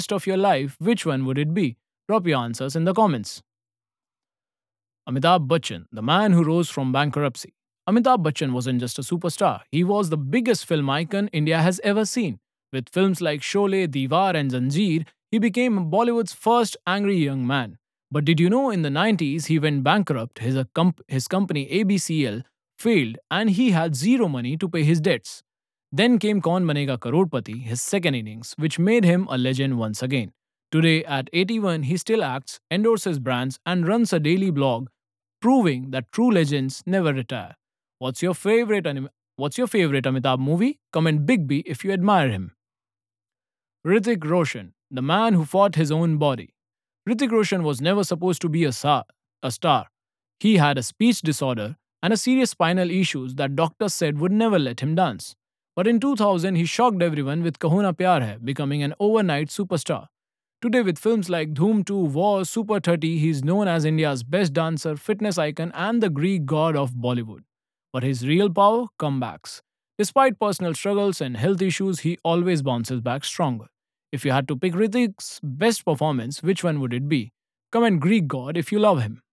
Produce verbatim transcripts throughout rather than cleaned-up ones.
rest of your life, which one would it be? Drop your answers in the comments. Amitabh Bachchan, the man who rose from bankruptcy. Amitabh Bachchan wasn't just a superstar, he was the biggest film icon India has ever seen. With films like Sholay, Diwar, and Zanjeer, he became Bollywood's first angry young man. But did you know in the nineties he went bankrupt, his, uh, comp- his company A B C L failed, and he had zero money to pay his debts? Then came Kaun Banega Karodpati, his second innings, which made him a legend once again. Today, at eighty-one, he still acts, endorses brands, and runs a daily blog, proving that true legends never retire. What's your favorite anim- What's your favorite Amitabh movie? Comment Big B if you admire him. Hrithik Roshan, the man who fought his own body. Hrithik Roshan was never supposed to be a, sa- a star. He had a speech disorder and a serious spinal issues that doctors said would never let him dance. But in two thousand, he shocked everyone with Kahuna Pyar Hai, becoming an overnight superstar. Today, with films like Dhoom two, War, Super thirty, he is known as India's best dancer, fitness icon, and the Greek god of Bollywood. But his real power? Comebacks. Despite personal struggles and health issues, he always bounces back stronger. If you had to pick Hrithik's best performance, which one would it be? Comment Greek god if you love him.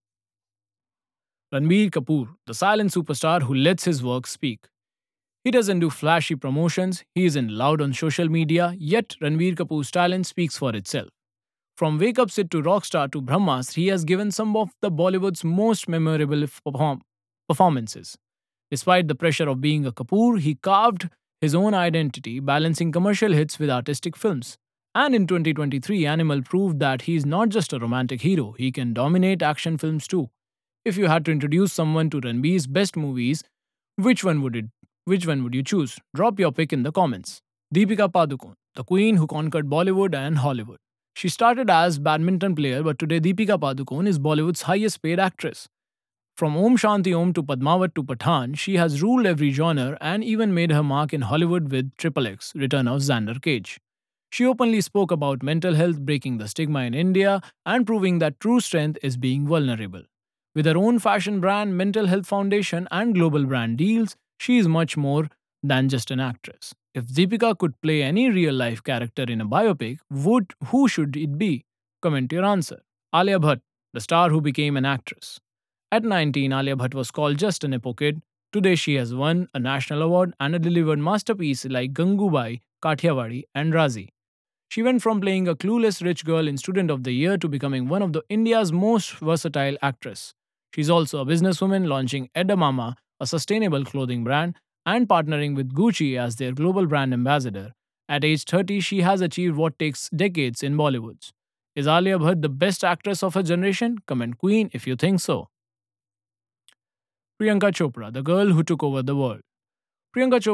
Ranbir Kapoor, the silent superstar who lets his work speak. He doesn't do flashy promotions, he isn't loud on social media, yet Ranbir Kapoor's talent speaks for itself. From Wake Up Sid to Rockstar to Brahmastra, he has given some of the Bollywood's most memorable perform- performances. Despite the pressure of being a Kapoor, he carved his own identity, balancing commercial hits with artistic films. And in twenty twenty-three, Animal proved that he is not just a romantic hero, he can dominate action films too. If you had to introduce someone to Ranbir's best movies, which one would it which one would you choose? Drop your pick in the comments. Deepika Padukone, the queen who conquered Bollywood and Hollywood. She started as badminton player, but today Deepika Padukone is Bollywood's highest paid actress. From Om Shanti Om to Padmavat to Pathan, she has ruled every genre and even made her mark in Hollywood with Triple X, Return of Xander Cage. She openly spoke about mental health, breaking the stigma in India, and proving that true strength is being vulnerable. With her own fashion brand, mental health foundation, and global brand deals, she is much more than just an actress. If Deepika could play any real life character in a biopic, would who should it be? Comment your answer. Alia Bhatt, the star who became an actress. At nineteen, Alia Bhatt was called just an Epo kid. Today, she has won a national award and delivered masterpieces like Gangubai, Kathiawadi, and Razi. She went from playing a clueless rich girl in Student of the Year to becoming one of the India's most versatile actress. She's also a businesswoman launching Edamama, a sustainable clothing brand, and partnering with Gucci as their global brand ambassador. At age thirty, she has achieved what takes decades in Bollywood. Is Alia Bhatt the best actress of her generation? Comment Queen if you think so. Priyanka Chopra, the girl who took over the world. Priyanka Chopra